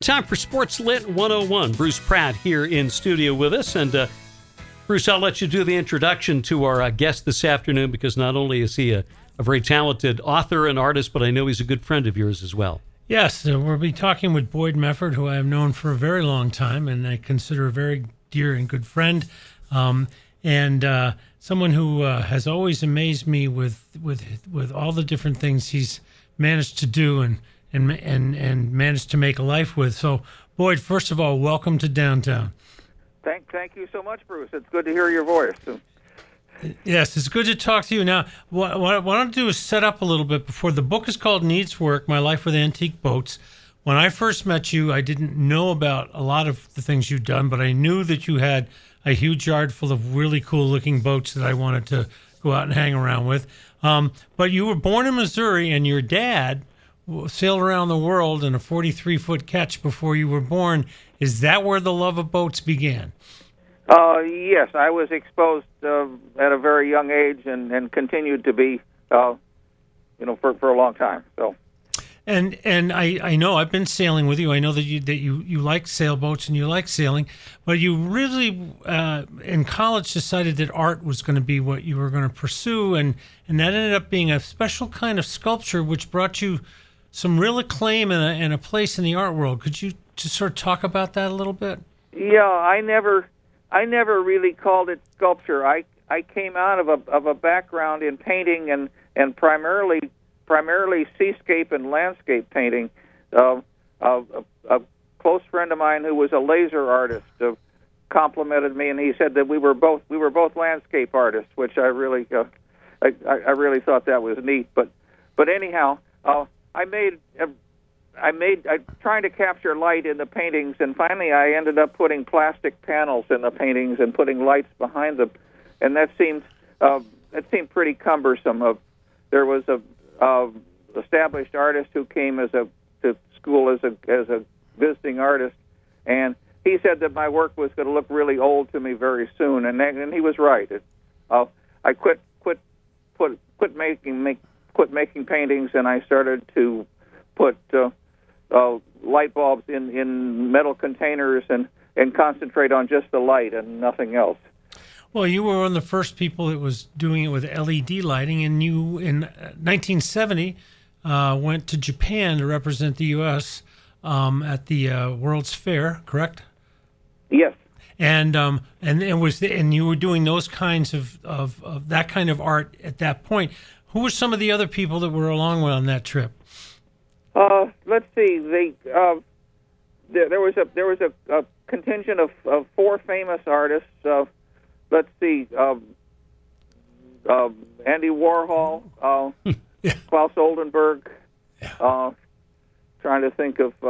time for Sports Lit 101. Bruce Pratt here in studio with us. And Bruce, I'll let you do the introduction to our guest this afternoon, because not only is he a very talented author and artist, but I know he's a good friend of yours as well. Yes, we'll be talking with Boyd Mefford, who I have known for a very long time and I consider a very dear and good friend, and someone who has always amazed me with all the different things he's managed to do and managed to make a life with. So, Boyd, first of all, welcome to Downtown. Thank you so much, Bruce. It's good to hear your voice. Yes, it's good to talk to you. Now, what I want to do is set up a little bit before. The book is called Needs Work, My Life with Antique Boats. When I first met you, I didn't know about a lot of the things you'd done, but I knew that you had a huge yard full of really cool-looking boats that I wanted to go out and hang around with. But you were born in Missouri, and your dad sailed around the world in a 43-foot ketch before you were born. Is that where the love of boats began? Yes, I was exposed at a very young age and continued to be, for a long time. So, and I know I've been sailing with you. I know that you like sailboats and you like sailing, but you really in college decided that art was going to be what you were going to pursue, and that ended up being a special kind of sculpture, which brought you some real acclaim and a place in the art world. Could you just sort of talk about that a little bit? Yeah, I never really called it sculpture. I came out of a background in painting and primarily seascape and landscape painting. A close friend of mine who was a laser artist complimented me, and he said that we were both landscape artists, which I really thought that was neat. But anyhow, I trying to capture light in the paintings, and finally I ended up putting plastic panels in the paintings and putting lights behind them, and that seemed pretty cumbersome. There was a established artist who came to school as a visiting artist, and he said that my work was going to look really old to me very soon, and he was right. I quit making paintings, and I started to put light bulbs in metal containers and concentrate on just the light and nothing else. Well, you were one of the first people that was doing it with LED lighting, and you, in 1970, went to Japan to represent the U.S. At the World's Fair, correct? Yes. And you were doing those kinds of that kind of art at that point. Who were some of the other people that were along on that trip? Let's see. There was a contingent of four famous artists. Let's see. Andy Warhol, Yeah. Klaus Oldenburg. Yeah. Trying to think of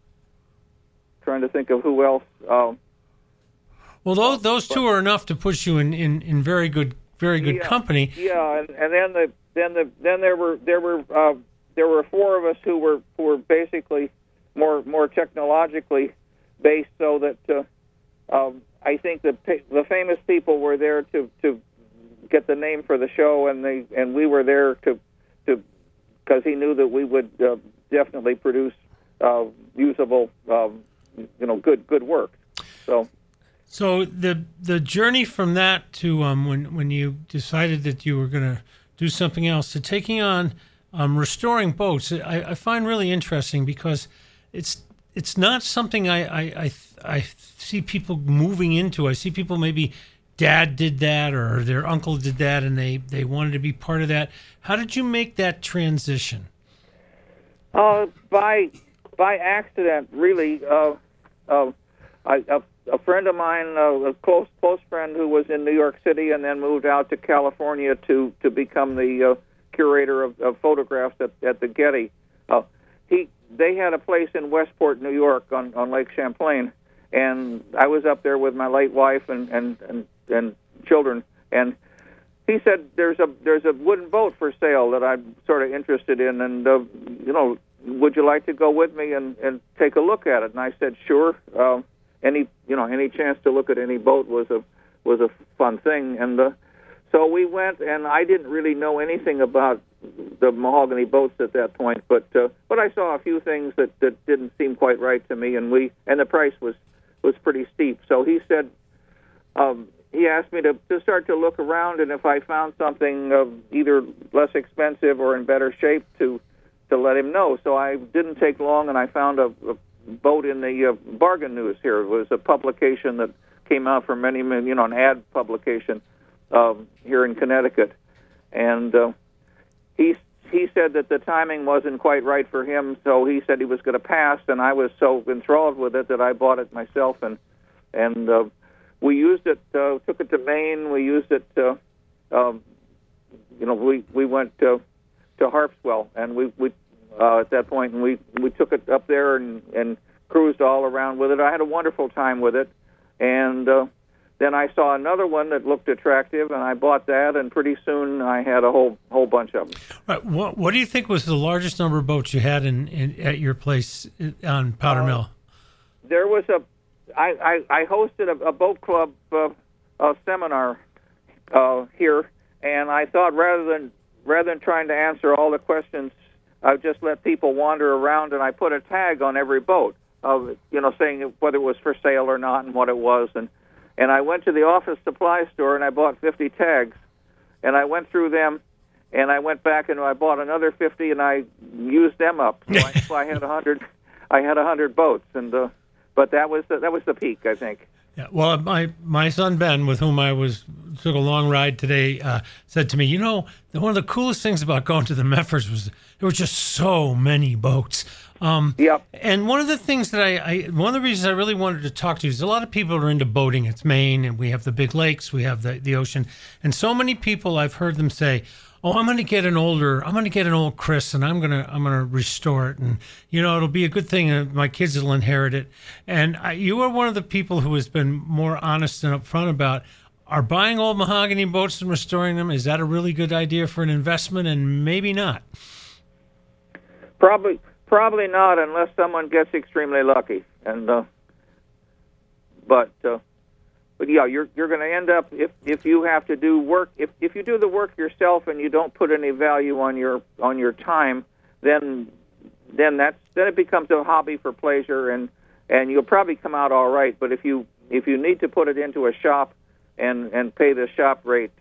who else. Well, those two are enough to put you in very good company. Yeah, and then there were four of us who were basically more technologically based, so that I think the famous people were there to get the name for the show, and we were there to because he knew that we would definitely produce usable good work. So the journey from that to when you decided that you were going to do something else, to taking on restoring boats, I find really interesting, because it's not something I see people moving into. I see people, maybe dad did that or their uncle did that, and they wanted to be part of that. How did you make that transition? By accident, really. A friend of mine, a close friend who was in New York City and then moved out to California to become the curator of photographs at the Getty. They had a place in Westport, New York, on Lake Champlain, and I was up there with my late wife and children, and he said there's a wooden boat for sale that I'm sort of interested in, and would you like to go with me and take a look at it? And I said sure. Any chance to look at any boat was a fun thing, and so we went. And I didn't really know anything about mahogany boats at that point. But I saw a few things that didn't seem quite right to me, and the price was pretty steep. So he said, he asked me to start to look around, and if I found something either less expensive or in better shape, to let him know. So I didn't take long, and I found a boat in the Bargain News here. It was a publication that came out for many, an ad publication here in Connecticut. And he said that the timing wasn't quite right for him, so he said he was going to pass, and I was so enthralled with it that I bought it myself, and we used it, took it to Maine. We used it, we went to Harpswell, and we at that point, and we took it up there and cruised all around with it. I had a wonderful time with it, and then I saw another one that looked attractive, and I bought that, and pretty soon I had a whole bunch of them. Right. What do you think was the largest number of boats you had at your place on Powder Mill? There was I hosted a boat club seminar here, and I thought rather than trying to answer all the questions, I just let people wander around, and I put a tag on every boat, saying whether it was for sale or not and what it was, and I went to the office supply store and I bought 50 tags, and I went through them, and I went back and I bought another 50, and I used them up. So I had 100. I had 100 boats, and but that was the peak, I think. Yeah. Well, my son Ben, with whom I took a long ride today, said to me, one of the coolest things about going to the Meffers was there were just so many boats. Yep. And one of the things that one of the reasons I really wanted to talk to you is a lot of people are into boating. It's Maine, and we have the big lakes, we have the ocean, and so many people I've heard them say, "Oh, I'm going to get an old Chris, and I'm gonna restore it, and it'll be a good thing, and my kids will inherit it." And you are one of the people who has been more honest and upfront about, are buying old mahogany boats and restoring them, is that a really good idea for an investment, and maybe not? Probably not, unless someone gets extremely lucky. And but yeah, you're going to end up, if you have to do work, if you do the work yourself and you don't put any value on your time, then it becomes a hobby for pleasure, and you'll probably come out all right. But if you need to put it into a shop and pay the shop rate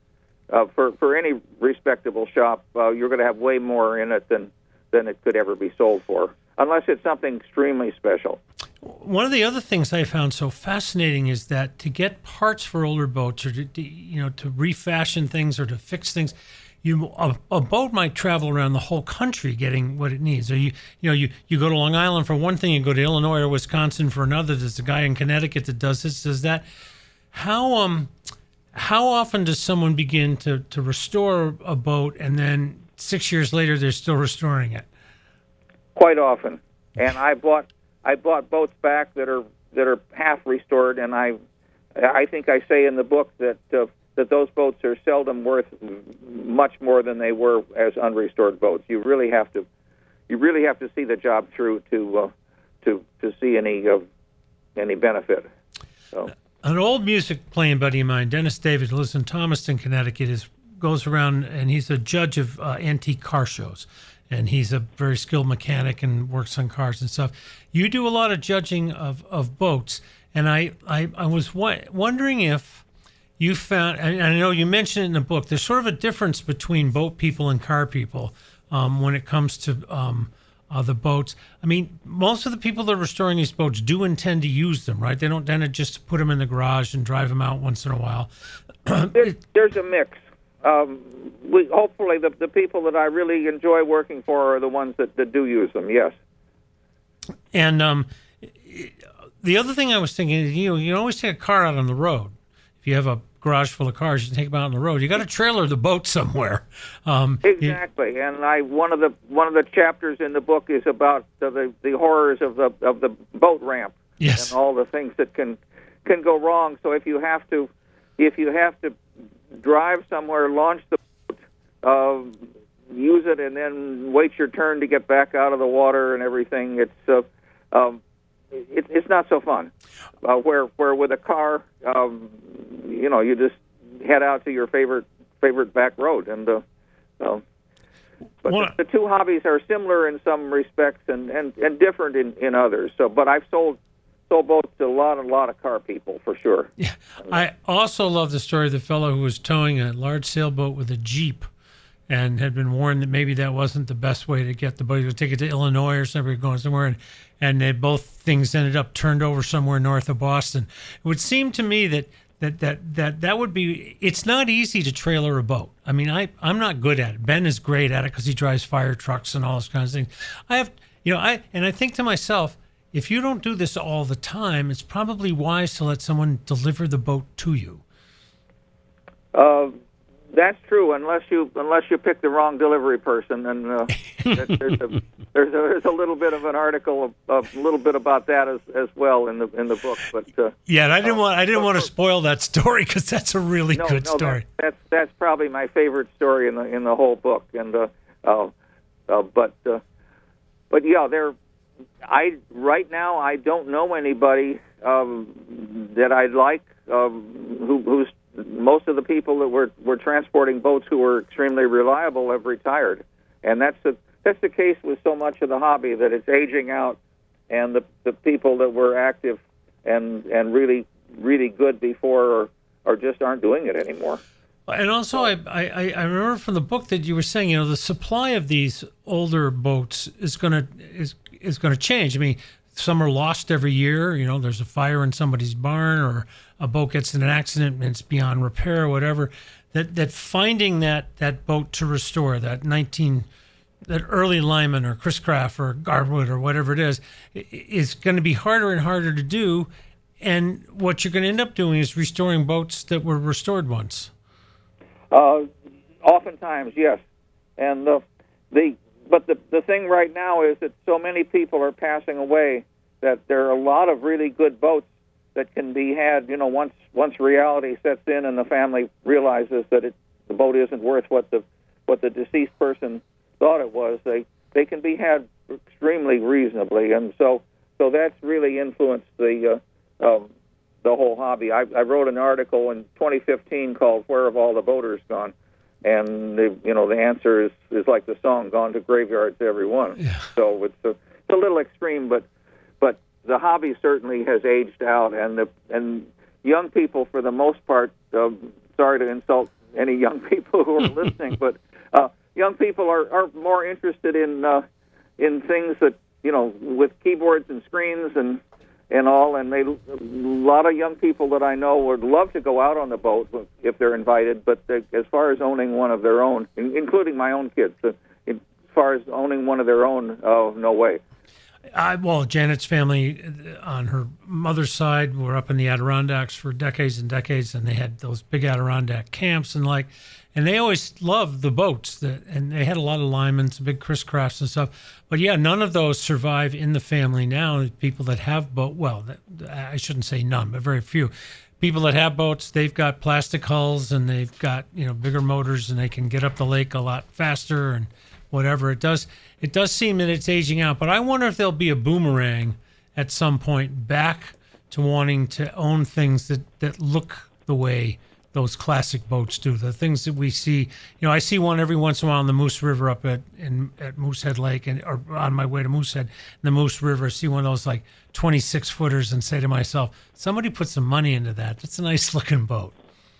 for any respectable shop, you're going to have way more in it than it could ever be sold for, unless it's something extremely special. One of the other things I found so fascinating is that to get parts for older boats, or to refashion things or to fix things, a boat might travel around the whole country getting what it needs. Or you go to Long Island for one thing, you go to Illinois or Wisconsin for another. There's a guy in Connecticut that does this, does that. How often does someone begin to restore a boat, and then 6 years later they're still restoring it? Quite often, and I bought boats back that are half restored, and I think I say in the book that those boats are seldom worth much more than they were as unrestored boats. You really have to see the job through to see any benefit. So. An old music playing buddy of mine, Dennis David, who lives in Thomaston, Connecticut, goes around, and he's a judge of antique car shows, and he's a very skilled mechanic and works on cars and stuff. You do a lot of judging of boats, and I was wondering if you found, and I know you mentioned it in the book, there's sort of a difference between boat people and car people when it comes to the boats. I mean, most of the people that are restoring these boats do intend to use them, right? They don't tend to just put them in the garage and drive them out once in a while. There's a mix. Hopefully the people that I really enjoy working for are the ones that do use them, yes. And the other thing I was thinking is, you can always take a car out on the road. If you have a garage full of cars, you can take them out on the road. You got to trailer the boat somewhere. Exactly. And one of the chapters in the book is about the horrors of the boat ramp. Yes. And all the things that can go wrong. So if you have to drive somewhere, launch the boat, use it, and then wait your turn to get back out of the water and everything, it's not so fun. Where with a car, you just head out to your favorite back road, and But the two hobbies are similar in some respects and different in others. So, but I've sold boats to a lot of car people for sure. Yeah, I also love the story of the fellow who was towing a large sailboat with a Jeep, and had been warned that maybe that wasn't the best way to get the boat. He would take it to Illinois or somewhere, going somewhere, and they both things ended up turned over somewhere north of Boston. It would seem to me that would be. It's not easy to trailer a boat. I mean, I'm not good at it. Ben is great at it because he drives fire trucks and all those kinds of things. I think to myself, if you don't do this all the time, it's probably wise to let someone deliver the boat to you. That's true, unless you pick the wrong delivery person, and there's a little bit of an article a little bit about that as well in the book. But yeah, I didn't want to spoil that story because that's a really good story. That's probably my favorite story in the whole book, and but yeah, right now I don't know anybody that I'd like who's. Most of the people that were transporting boats who were extremely reliable have retired, and that's the case with so much of the hobby, that it's aging out, and the people that were active and really good before or just aren't doing it anymore. And also, I remember from the book that you were saying, the supply of these older boats is going to change. I mean, some are lost every year. There's a fire in somebody's barn, or a boat gets in an accident and it's beyond repair or whatever. That finding that boat to restore, that early Lyman or Chris Craft or Garwood or whatever it is going to be harder and harder to do. And what you're going to end up doing is restoring boats that were restored once. Oftentimes, yes. And the thing right now is that so many people are passing away that there are a lot of really good boats that can be had, once reality sets in and the family realizes that the boat isn't worth what the deceased person thought it was. They can be had extremely reasonably, and so that's really influenced the whole hobby. I wrote an article in 2015 called "Where Have All the Boaters Gone?" And the answer is like the song, "Gone to graveyards, everyone." Yeah. So it's a little extreme, but the hobby certainly has aged out, and young people, for the most part, sorry to insult any young people who are listening, but young people are more interested in things that with keyboards and screens and all, and a lot of young people that I know would love to go out on the boat if they're invited, but as far as owning one of their own, including my own kids, as far as owning one of their own, no way. Well, Janet's family on her mother's side were up in the Adirondacks for decades and decades, and they had those big Adirondack camps and they always loved the boats, and they had a lot of Lymans, big Chris Crafts and stuff. But yeah, none of those survive in the family now. People that have I shouldn't say none, but very few. People that have boats, they've got plastic hulls and they've got bigger motors, and they can get up the lake a lot faster and whatever. It does seem that it's aging out, but I wonder if there'll be a boomerang at some point back to wanting to own things that look the way those classic boats do. The things that we see, I see one every once in a while on the Moose River up at Moosehead Lake, or on my way to Moosehead, in the Moose River. I see one of those 26-footers and say to myself, somebody put some money into that. That's a nice looking boat.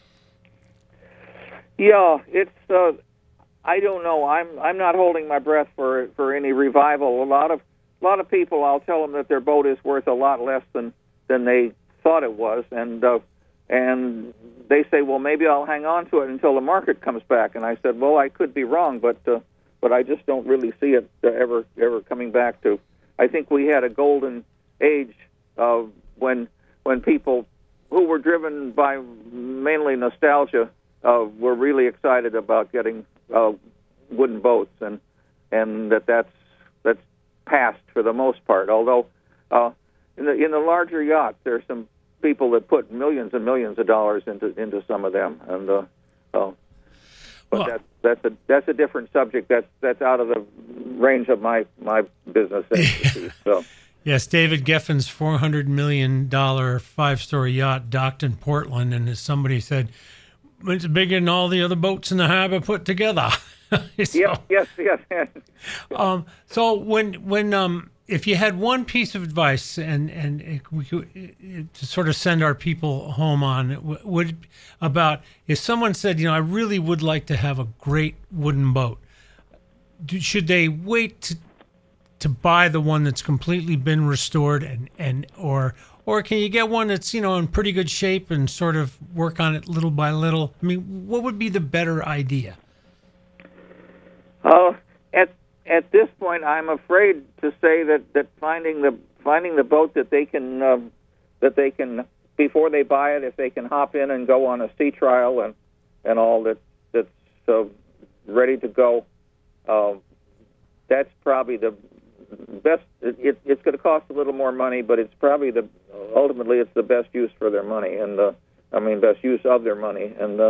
Yeah, it's. I don't know. I'm not holding my breath for any revival. A lot of people, I'll tell them that their boat is worth a lot less than they thought it was, and they say, well, maybe I'll hang on to it until the market comes back. And I said, well, I could be wrong, but I just don't really see it ever coming back to. I think we had a golden age when people who were driven by mainly nostalgia were really excited about getting wooden boats, and that's past for the most part. Although in the larger yachts, there's some people that put millions and millions of dollars into some of them, and but that's a different subject. That's out of the range of my business. So. Yes, David Geffen's $400 million 5-story yacht docked in Portland, and as somebody said, it's bigger than all the other boats in the harbor put together. So, Yes. So when if you had one piece of advice and we could to sort of send our people home on, would about if someone said, I really would like to have a great wooden boat, should they wait to buy the one that's completely been restored or can you get one that's in pretty good shape and sort of work on it little by little? I mean, what would be the better idea? At this point, I'm afraid to say that finding the boat that they can before they buy it, if they can hop in and go on a sea trial and all that's ready to go, that's probably the best. It's going to cost a little more money, but it's probably ultimately it's the best use for their money, and best use of their money, and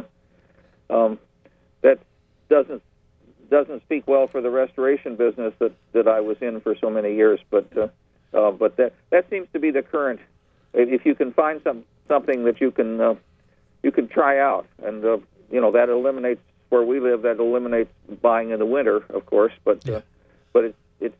that doesn't speak well for the restoration business that I was in for so many years, but that seems to be the current. If you can find something that you can try out, and that eliminates where we live. That eliminates buying in the winter, of course, but it's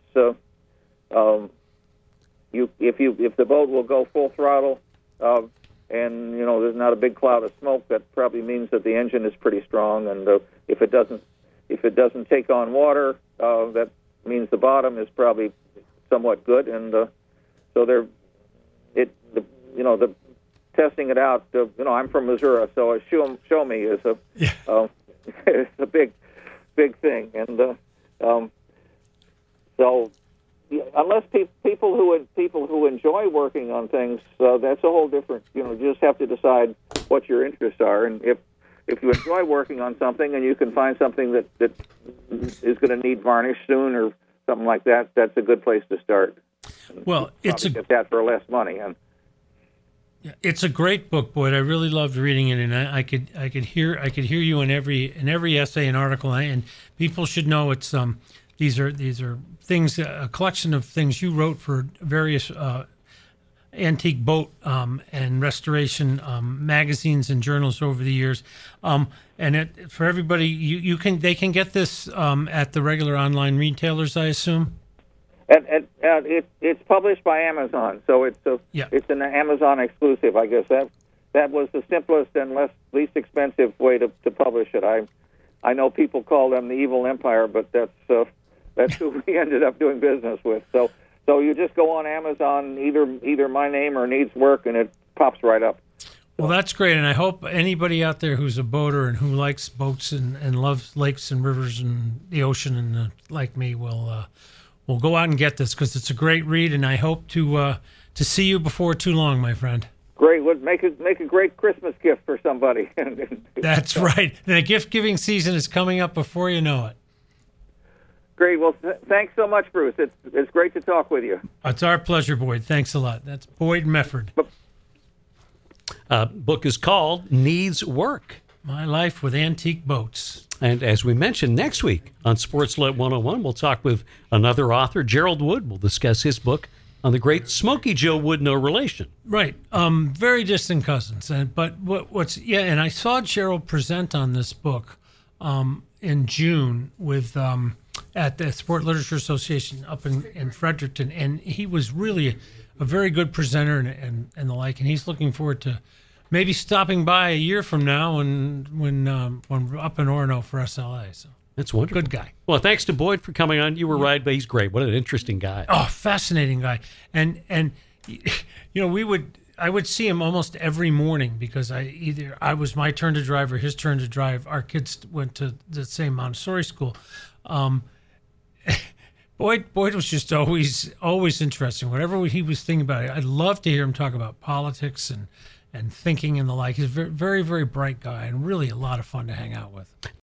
if the boat will go full throttle, and there's not a big cloud of smoke, that probably means that the engine is pretty strong, and if it doesn't take on water, that means the bottom is probably somewhat good, and so the testing it out. I'm from Missouri, so a show me is it's a big thing, and so unless people who enjoy working on things, that's a whole different. You just have to decide what your interests are, and if you enjoy working on something and you can find something that is going to need varnish soon or something like that, that's a good place to start. Well, get that for less money. And it's a great book, Boyd. I really loved reading it, and I could hear you in every essay and article. And people should know it's these are things, a collection of things you wrote for various antique boat and restoration magazines and journals over the years, and for everybody, they can get this at the regular online retailers, I assume. And it's published by Amazon, so it's an Amazon exclusive. I guess that was the simplest and least expensive way to publish it. I know people call them the Evil Empire, but that's who we ended up doing business with. So you just go on Amazon, either my name or Needs Work, and it pops right up. Well, that's great, and I hope anybody out there who's a boater and who likes boats and loves lakes and rivers and the ocean and like me will go out and get this, because it's a great read, and I hope to see you before too long, my friend. Great. Would make a great Christmas gift for somebody. That's right. And the gift-giving season is coming up before you know it. Great. Well, thanks so much, Bruce. It's great to talk with you. It's our pleasure, Boyd. Thanks a lot. That's Boyd Mefford. Book is called Needs Work: My Life with Antique Boats. And as we mentioned, next week on Sportslet 101, we'll talk with another author, Gerald Wood. We'll discuss his book on the great Smokey Joe Wood no relation. Right. Very distant cousins. But and I saw Gerald present on this book in June with at the Sport Literature Association up in Fredericton, and he was really a very good presenter and the like, and he's looking forward to maybe stopping by a year from now when we're up in Orono for SLA. So that's wonderful. Good guy. Well, thanks to Boyd for coming on. You were right, but he's great. What an interesting guy. Oh, fascinating guy. And I would see him almost every morning because I was my turn to drive or his turn to drive. Our kids went to the same Montessori school. Boyd was just always interesting. Whatever he was thinking about it, I'd love to hear him talk about politics and thinking and the like. He's a very, very, very bright guy and really a lot of fun to hang out with.